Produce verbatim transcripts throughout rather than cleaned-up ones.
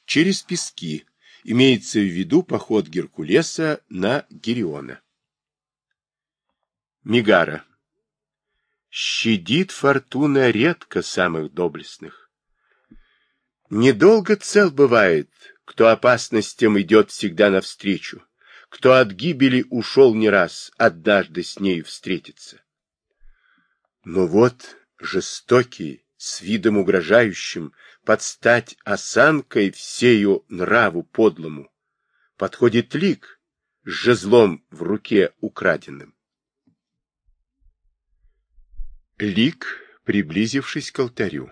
через пески. Имеется в виду поход Геркулеса на Гериона. Мегара. Щадит фортуна редко самых доблестных. Недолго цел бывает, кто опасностям идет всегда навстречу, кто от гибели ушел не раз, однажды с нею встретиться. Но вот жестокий, с видом угрожающим, под стать осанкой всею нраву подлому, подходит лик с жезлом в руке украденным. Лик, приблизившись к алтарю.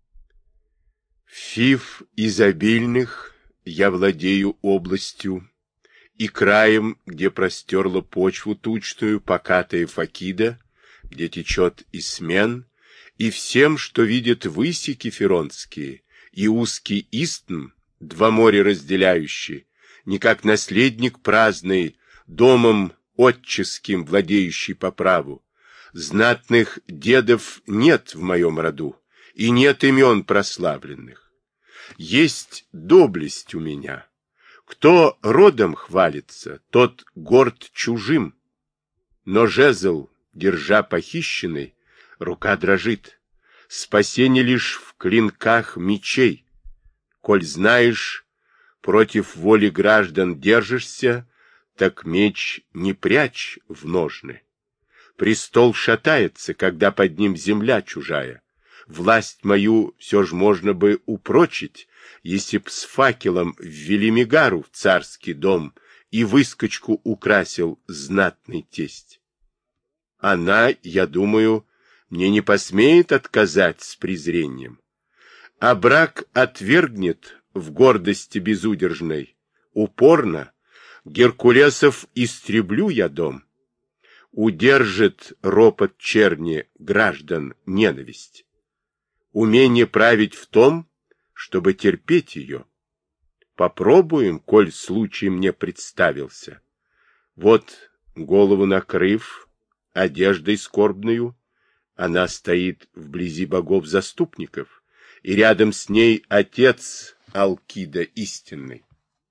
Фив изобильных я владею областью, и краем, где простерла почву тучную покатая Факида, где течет Исмен, и всем, что видят выси кефиронские, и узкий Истм, два моря разделяющие, не как наследник праздный, домом отческим владеющий по праву. Знатных дедов нет в моем роду, и нет имен прославленных. Есть доблесть у меня. Кто родом хвалится, тот горд чужим. Но жезл, держа похищенный, рука дрожит. Спасение лишь в клинках мечей. Коль знаешь, против воли граждан держишься, так меч не прячь в ножны. Престол шатается, когда под ним земля чужая. Власть мою все ж можно бы упрочить, если б с факелом ввели Мегару в царский дом и выскочку украсил знатный тесть. Она, я думаю, мне не посмеет отказать с презрением. А брак отвергнет в гордости безудержной. Упорно Геркулесов истреблю я дом. Удержит ропот черни граждан ненависть. Умение править в том, чтобы терпеть ее. Попробуем, коль случай мне представился. Вот, голову накрыв одеждой скорбную, она стоит вблизи богов-заступников, и рядом с ней отец Алкида истинный.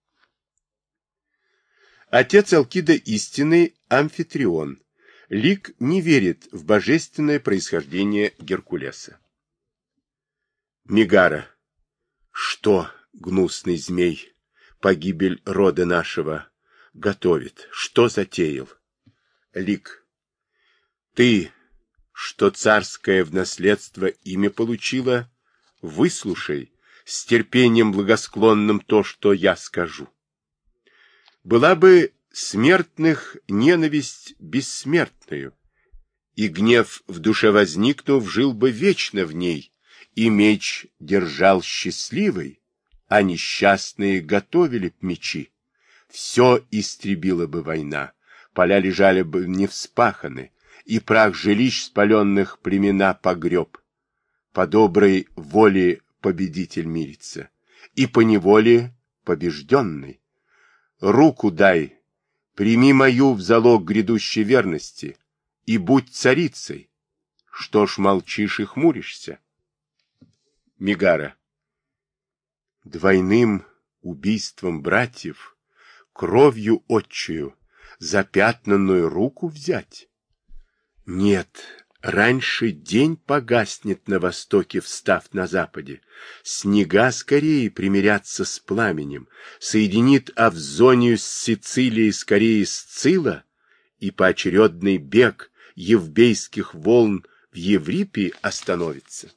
Отец Алкида истинный Амфитрион. Лик не верит в божественное происхождение Геркулеса. Мегара. Что, гнусный змей, погибель рода нашего готовит? Что затеял? Лик. Ты, что царское в наследство имя получила, выслушай с терпением благосклонным то, что я скажу. Была бы смертных ненависть бессмертную, и гнев в душе возникнув, жил бы вечно в ней, и меч держал счастливый, а несчастные готовили б мечи. Все истребила бы война, поля лежали бы не вспаханы, и прах жилищ спаленных племена погреб. По доброй воле победитель мирится, и по неволе побежденный. Руку дай, прими мою в залог грядущей верности, и будь царицей. Что ж молчишь и хмуришься? Мегара. Двойным убийством братьев, кровью отчую, запятнанную руку взять? Нет, раньше день погаснет на востоке, встав на западе. Снега скорее примирятся с пламенем, соединит Авзонию с Сицилией скорее Сцилла, и поочередный бег евбейских волн в Еврипе остановится.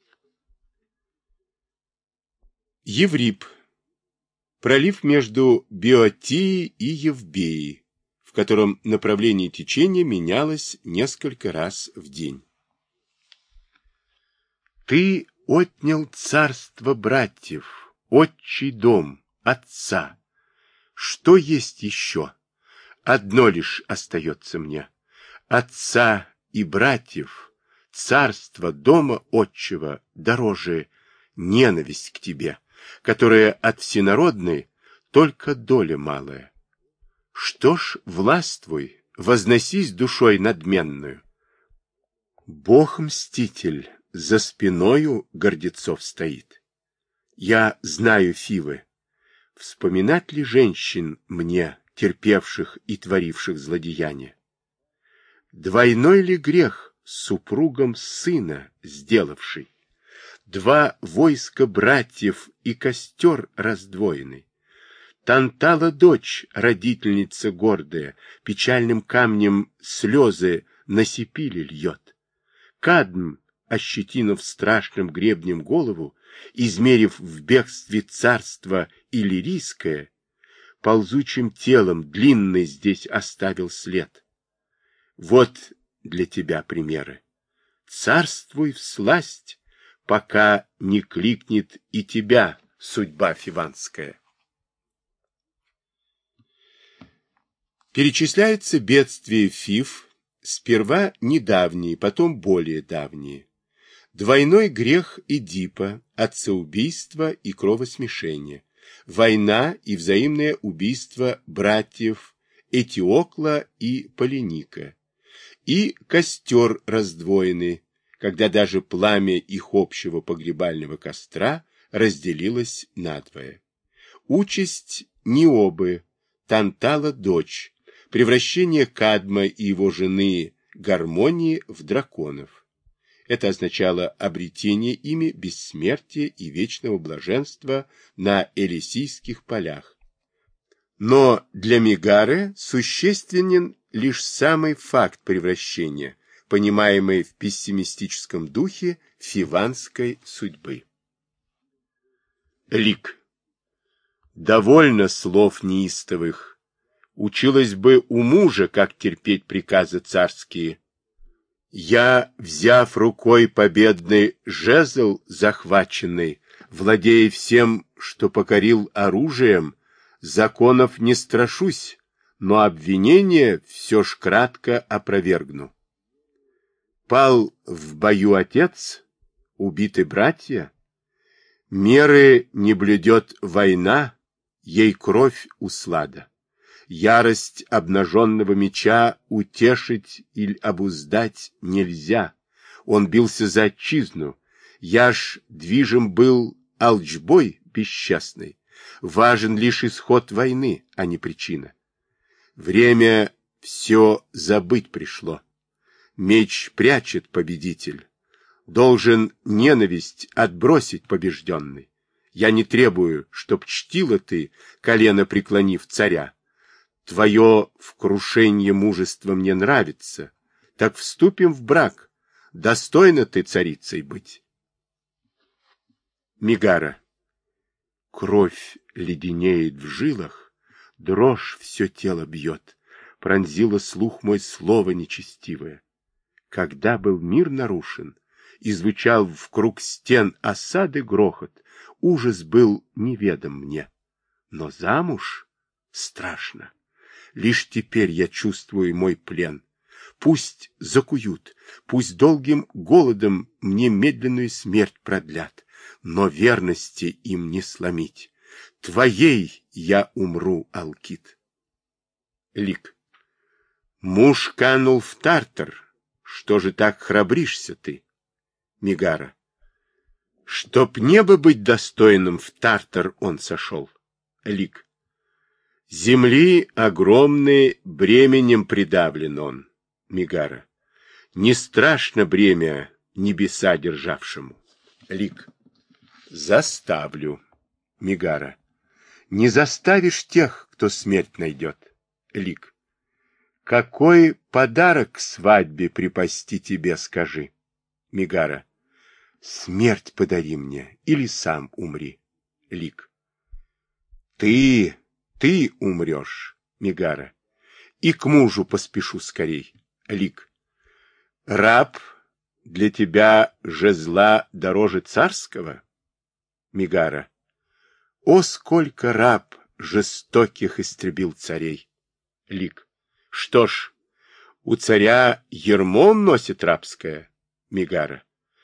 Еврип. Пролив между Биотией и Евбеей, в котором направление течения менялось несколько раз в день. Ты отнял царство братьев, отчий дом, отца. Что есть еще? Одно лишь остается мне. Отца и братьев, царство дома отчего дороже ненависть к тебе, которая от всенародной только доля малая. Что ж, властвуй, возносись душой надменную. Бог-мститель за спиною гордецов стоит. Я знаю, Фивы, Вспоминать ли женщин мне, терпевших и творивших злодеяния? Двойной ли грех супругом сына сделавший? Два войска братьев и костер раздвоенный. Тантала дочь, родительница гордая, печальным камнем слезы на сипили льет. Кадм, ощетинув страшным гребнем голову, измерив в бегстве царство иллирийское, ползучим телом длинный здесь оставил след. Вот для тебя примеры. Царствуй всласть, пока не кликнет и тебя судьба фиванская. Перечисляются бедствия Фив, сперва недавние, потом более давние. Двойной грех Эдипа, отцеубийство и кровосмешение, война и взаимное убийство братьев Этиокла и Полиника, и костер раздвоенный, когда даже пламя их общего погребального костра разделилось надвое. Участь Ниобы, Тантала дочь, превращение Кадма и его жены Гармонии в драконов. Это означало обретение ими бессмертия и вечного блаженства на Элисийских полях. Но для Мегары существенен лишь самый факт превращения, понимаемый в пессимистическом духе фиванской судьбы. Лик. Довольно слов неистовых. Училась бы у мужа, как терпеть приказы царские. Я, взяв рукой победный жезл захваченный, владея всем, что покорил оружием, законов не страшусь, но обвинение все ж кратко опровергну. Пал в бою отец, убиты братья, меры не блюдет война, ей кровь услада. Ярость обнаженного меча утешить или обуздать нельзя. Он бился за отчизну. Я ж движим был алчбой бесчестный. Важен лишь исход войны, а не причина. Время все забыть пришло. Меч прячет победитель. Должен ненависть отбросить побежденный. Я не требую, чтоб чтила ты, колено преклонив царя. Твое в крушенье мужество мне нравится, так вступим в брак. Достойна ты царицей быть. Мегара. Кровь леденеет в жилах, дрожь все тело бьет, пронзило слух мой слово нечестивое. Когда был мир нарушен, и звучал в круг стен осады грохот, ужас был неведом мне. Но замуж страшно. Лишь теперь я чувствую мой плен. Пусть закуют, пусть долгим голодом мне медленную смерть продлят, но верности им не сломить. Твоей я умру, Алкид. Лик. Муж канул в Тартар. Что же так храбришься ты? Мегара. Чтоб небо быть достойным, в Тартар он сошел. Лик. Земли огромной бременем придавлен он. Мегара. Не страшно бремя небеса державшему. Лик. Заставлю. Мегара. Не заставишь тех, кто смерть найдет. Лик. Какой подарок к свадьбе припасти тебе, скажи. Мегара. Смерть подари мне, или сам умри. Лик. Ты... Ты умрешь, Мегара, и к мужу поспешу скорей. Лик. Раб для тебя жезла дороже царского? Мегара. О, сколько раб жестоких истребил царей! Лик. Что ж, у царя ярмо носит рабское? Мегара.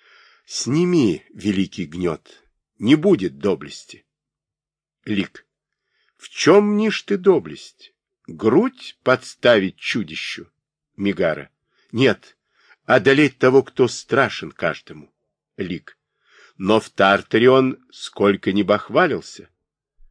Сними великий гнет, не будет доблести. Лик. В чем мнишь ты доблесть? Грудь подставить чудищу? Мегара. Нет, одолеть того, кто страшен каждому. Лик. Но в Тартаре он сколько ни бахвалился.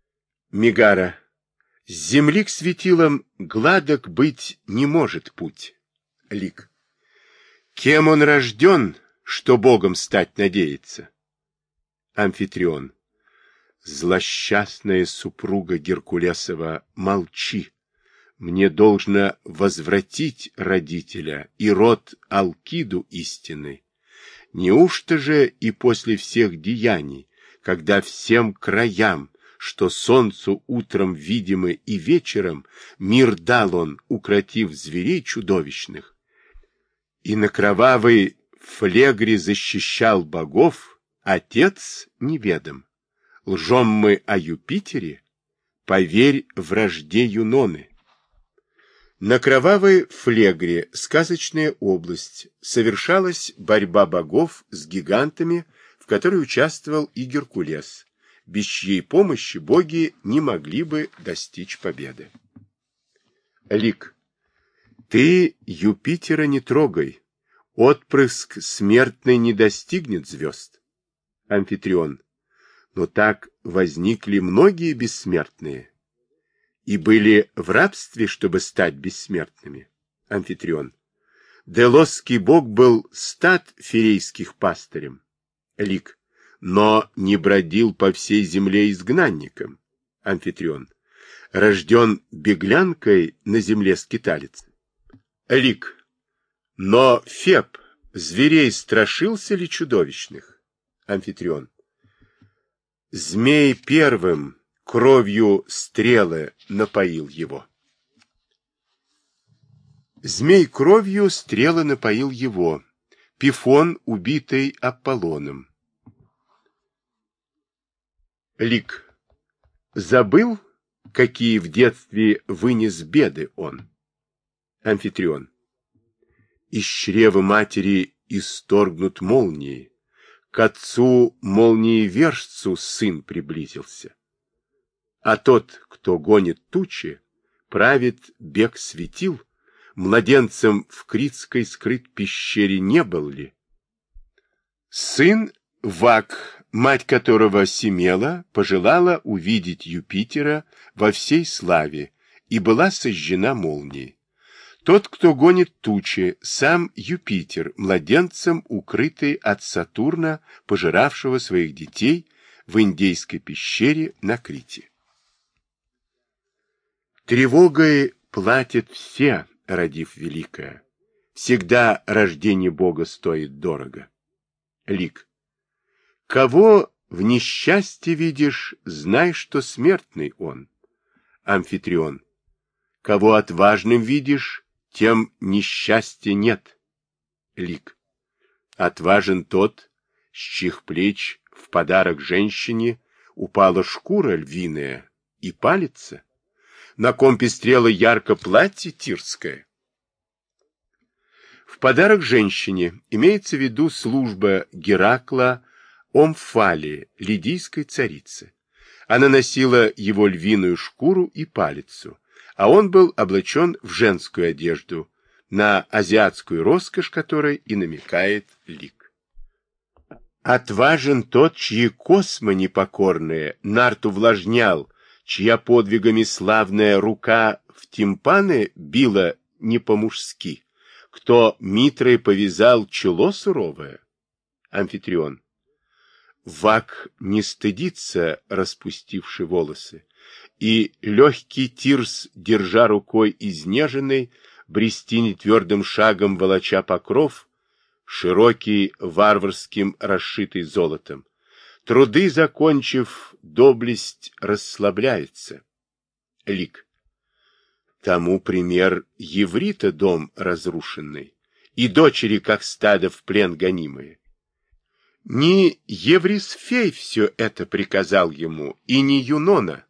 Мегара. С земли к светилам гладок быть не может путь. Лик. Кем он рожден, что Богом стать надеется? Амфитрион. Злосчастная супруга Геркулесова, молчи. Мне должно возвратить родителя и род Алкиду истинный. Неужто же и после всех деяний, когда всем краям, что солнцу утром видимы и вечером, мир дал он, укротив зверей чудовищных, и на кровавой флегре защищал богов, отец неведом. Лжем мы о Юпитере, поверь вражде Юноны. На кровавой флегре, сказочная область, совершалась борьба богов с гигантами, в которой участвовал и Геркулес, без чьей помощи боги не могли бы достичь победы. Лик. Ты Юпитера не трогай, отпрыск смертный не достигнет звезд. Амфитрион. Но так возникли многие бессмертные и были в рабстве, чтобы стать бессмертными. Амфитрион. Делосский бог был стад ферейских пастырем. Лик. Но не бродил по всей земле изгнанником. Амфитрион. Рожден беглянкой на земле скиталец. Лик. Но Феб зверей страшился ли чудовищных? Амфитрион. Змей первым кровью стрелы напоил его. Змей кровью стрелы напоил его. Пифон, убитый Аполлоном. Лик. Забыл, какие в детстве вынес беды он? Амфитрион. Из чрева матери исторгнут молнии. К отцу молниевержцу сын приблизился. А тот, кто гонит тучи, правит бег светил, младенцем в Критской скрыт пещере не был ли? Сын Вак, мать которого Семела, пожелала увидеть Юпитера во всей славе и была сожжена молнией. Тот, кто гонит тучи, сам Юпитер, младенцем укрытый от Сатурна, пожиравшего своих детей в индейской пещере на Крите. Тревогой платят все, родив великое. Всегда рождение Бога стоит дорого. Лик. Кого в несчастье видишь, знай, что смертный он. Амфитрион. Кого отважным видишь, тем несчастья нет. Лик. Отважен тот, с чьих плеч в подарок женщине упала шкура львиная и палится, на ком пестрело ярко платье тирское. В подарок женщине имеется в виду служба Геракла Омфалии, лидийской царицы. Она носила его львиную шкуру и палицу, а он был облачен в женскую одежду, на азиатскую роскошь которой и намекает Лик. Отважен тот, чьи космы непокорные нарт увлажнял, чья подвигами славная рука в тимпаны била не по-мужски, кто митрой повязал чело суровое. Амфитрион. Вак не стыдится, распустивший волосы, и легкий Тирс, держа рукой изнеженной, брести нетвердым шагом волоча покров, широкий варварским расшитый золотом, труды закончив, доблесть расслабляется. Лик. Тому пример Еврита дом разрушенный, и дочери, как стадо в плен гонимые. Не Еврисфей все это приказал ему, и не Юнона.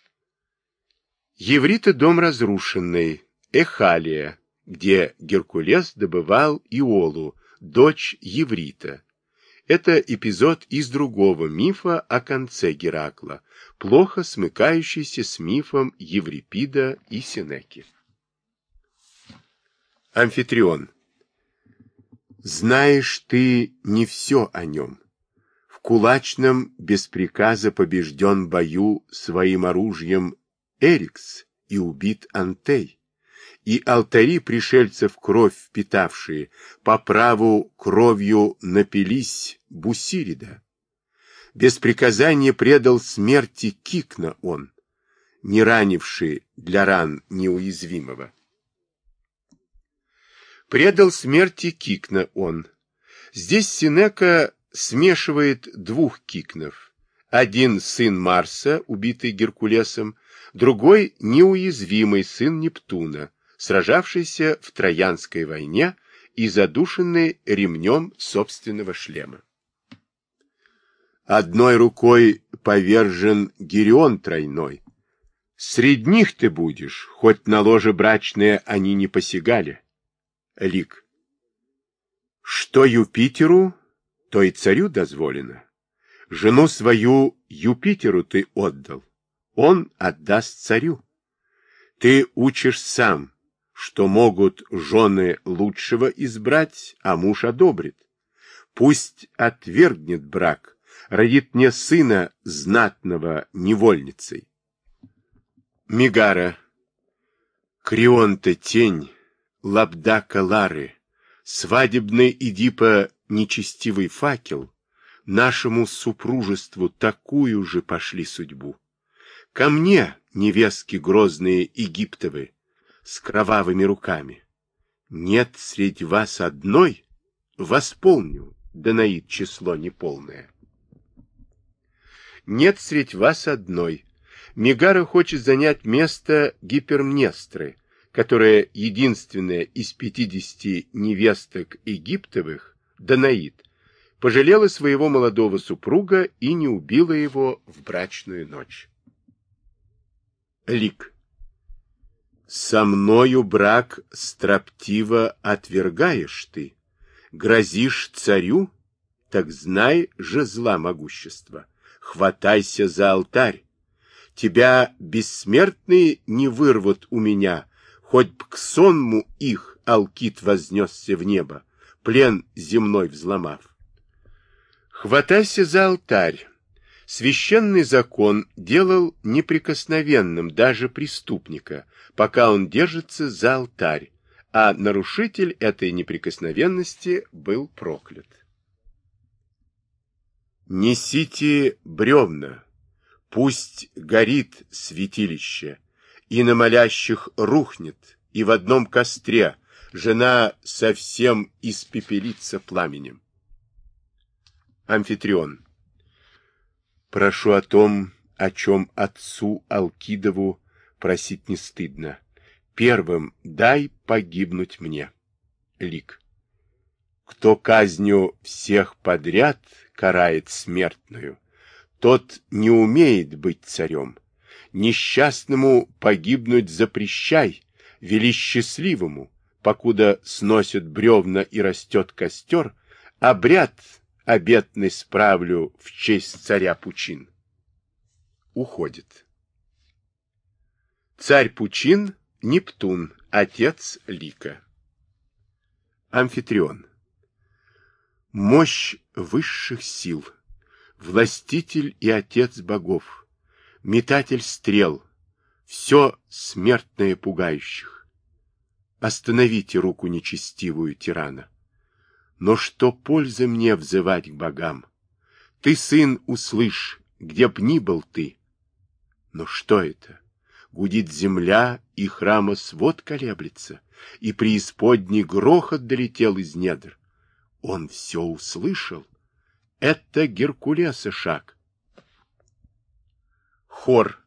Еврита дом разрушенный, Эхалия, где Геркулес добывал Иолу, дочь Еврита. Это эпизод из другого мифа о конце Геракла, плохо смыкающийся с мифом Еврипида и Сенеки. Амфитрион. Знаешь ты не все о нем. В кулачном без приказа побежден в бою своим оружием Эрикс и убит Антей, и алтари пришельцев кровь впитавшие по праву кровью напились Бусирида. Без приказания предал смерти Кикна он, не ранивший для ран неуязвимого. Предал смерти Кикна он. Здесь Сенека смешивает двух Кикнов. Один сын Марса, убитый Геркулесом, другой неуязвимый сын Нептуна, сражавшийся в Троянской войне и задушенный ремнем собственного шлема. Одной рукой повержен Гирион тройной. Среди них ты будешь, хоть на ложе брачное они не посягали. Лик. Что Юпитеру, то и царю дозволено. Жену свою Юпитеру ты отдал, он отдаст царю. Ты учишь сам, что могут жены лучшего избрать, а муж одобрит. Пусть отвергнет брак, родит мне сына знатного невольницей. Мегара. Крионта тень, Лабдака Лары, свадебный Эдипа нечестивый факел, нашему супружеству такую же пошли судьбу. Ко мне, невестки грозные Египтовы, с кровавыми руками. Нет среди вас одной, восполню, Данаид число неполное. Нет средь вас одной. Мегара хочет занять место Гипермнестры, которая единственная из пятидесяти невесток Египтовых, Данаид, пожалела своего молодого супруга и не убила его в брачную ночь. Лик. Со мною брак строптиво отвергаешь ты, грозишь царю, так знай же зла могущества, хватайся за алтарь. Тебя бессмертные не вырвут у меня, хоть б к сонму их Алкит вознесся в небо, плен земной взломав. Хватайся за алтарь. Священный закон делал неприкосновенным даже преступника, пока он держится за алтарь, а нарушитель этой неприкосновенности был проклят. Несите бревна, пусть горит святилище, и на молящих рухнет, и в одном костре жена совсем испепелится пламенем. Амфитрион. Прошу о том, о чем отцу Алкидову просить не стыдно. Первым дай погибнуть мне. Лик. Кто казнью всех подряд карает смертную, тот не умеет быть царем. Несчастному погибнуть запрещай, вели счастливому, покуда сносят бревна и растет костер, обряд обетный справлю в честь царя Пучин. Уходит. Царь Пучин — Нептун, отец Лика. Амфитрион. Мощь высших сил, властитель и отец богов, метатель стрел, все смертное пугающих. Остановите руку нечестивую тирана. Но что пользы мне взывать к богам? Ты, сын, услышь, где б ни был ты. Но что это? Гудит земля, и храма свод колеблется, и преисподний грохот долетел из недр. Он все услышал. Это Геркулеса шаг. Хор.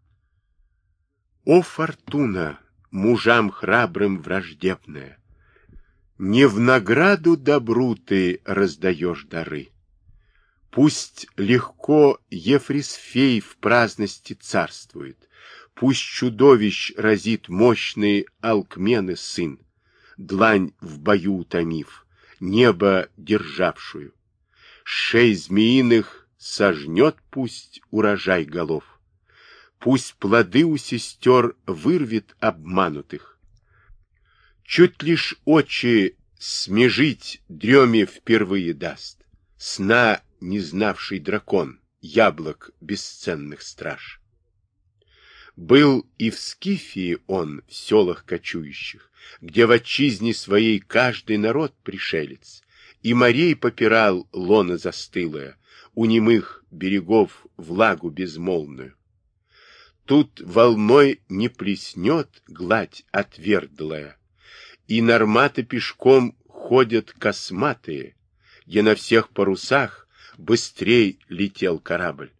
О, фортуна, мужам храбрым враждебная! Не в награду добру ты раздаешь дары. Пусть легко Ефрисфей в праздности царствует, пусть чудовищ разит мощный Алкмены сын, длань в бою утомив, небо державшую. Шей змеиных сожнет пусть урожай голов, пусть плоды у сестер вырвет обманутых. Чуть лишь очи смежить дреме впервые даст, сна не знавший дракон, яблок бесценных страж. Был и в Скифии он, в селах кочующих, где в отчизне своей каждый народ пришелец, и морей попирал лоно застылое, у немых берегов влагу безмолвную. Тут волной не плеснет гладь отвердлая, и норматы пешком ходят косматые, где на всех парусах быстрей летел корабль.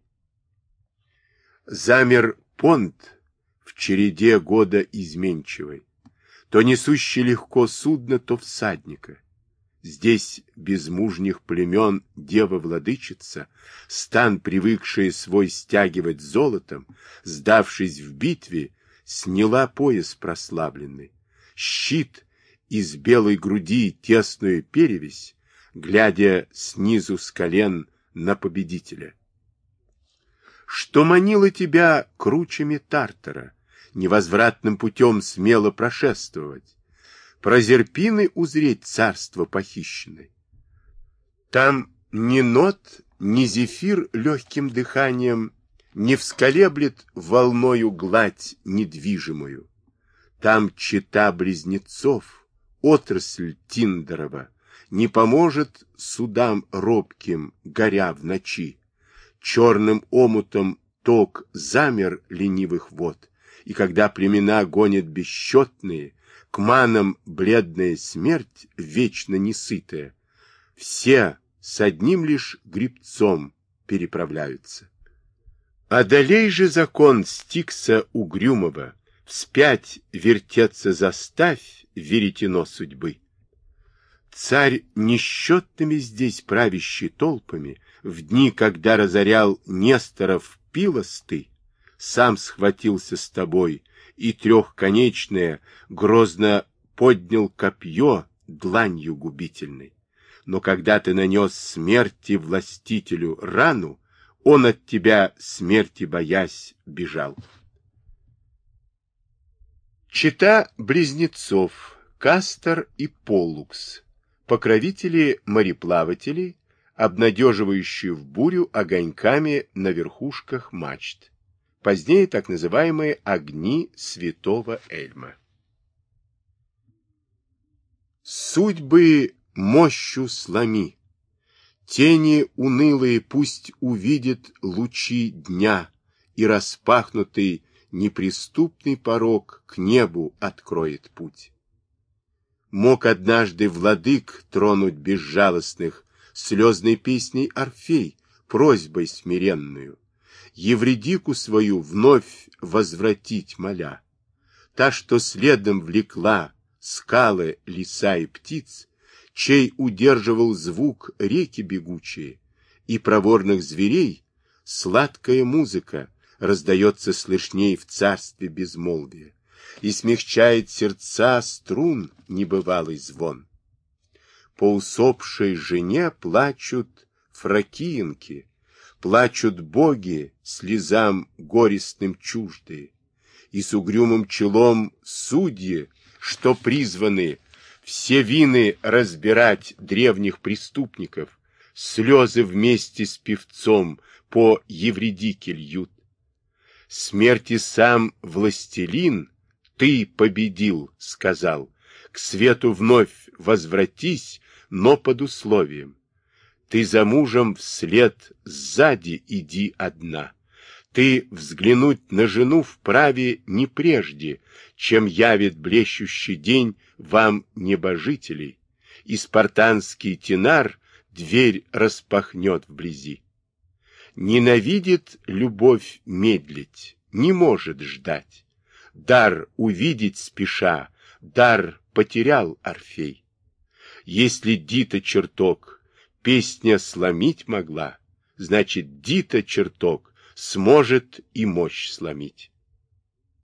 Замер понт в череде года изменчивой, то несущий легко судно, то всадника. Здесь без мужних племен дева-владычица, стан, привыкший свой стягивать золотом, сдавшись в битве, сняла пояс прославленный, щит из белой груди тесную перевесь, глядя снизу с колен на победителя. Что манило тебя кручами Тартара, невозвратным путем смело прошествовать, Прозерпины узреть царство похищенное? Там ни нот, ни зефир легким дыханием не всколеблет волною гладь недвижимую. Там чета близнецов, отрасль Тиндорова, не поможет судам робким, горя в ночи. Черным омутом ток замер ленивых вод, и когда племена гонят бесчетные, к манам бледная смерть, вечно несытая, все с одним лишь гребцом переправляются. Одолей же закон Стикса угрюмого, вспять вертеться заставь веретено судьбы. Царь несчетными здесь правящий толпами, в дни, когда разорял Несторов Пилосты, сам схватился с тобой, и трехконечное грозно поднял копье дланью губительной. Но когда ты нанес смерти властителю рану, он от тебя, смерти боясь, бежал. Чета близнецов Кастор и Поллукс, покровители мореплавателей, обнадеживающие в бурю огоньками на верхушках мачт. Позднее так называемые огни святого Эльма. Судьбы мощью сломи, тени унылые пусть увидят лучи дня, и распахнутый неприступный порог к небу откроет путь. Мог однажды владык тронуть безжалостных слезной песней Орфей, просьбой смиренную, Евридику свою вновь возвратить моля. Та, что следом влекла скалы, леса и птиц, чей удерживал звук реки бегучие, и проворных зверей, сладкая музыка раздается слышней в царстве безмолвия, и смягчает сердца струн небывалый звон. По усопшей жене плачут фракиенки, плачут боги, слезам горестным чуждые, и с угрюмым челом судьи, что призваны все вины разбирать древних преступников, слезы вместе с певцом по Евридике льют. Смерти сам властелин, ты победил, сказал, к свету вновь возвратись, но под условием. Ты за мужем вслед сзади иди одна. Ты взглянуть на жену вправе не прежде, чем явит блещущий день вам небожителей, и спартанский тенар дверь распахнет вблизи. Ненавидит любовь медлить, не может ждать. Дар увидеть спеша, дар потерял Орфей. Если Дита чертог песня сломить могла, значит, Дита чертог сможет и мощь сломить.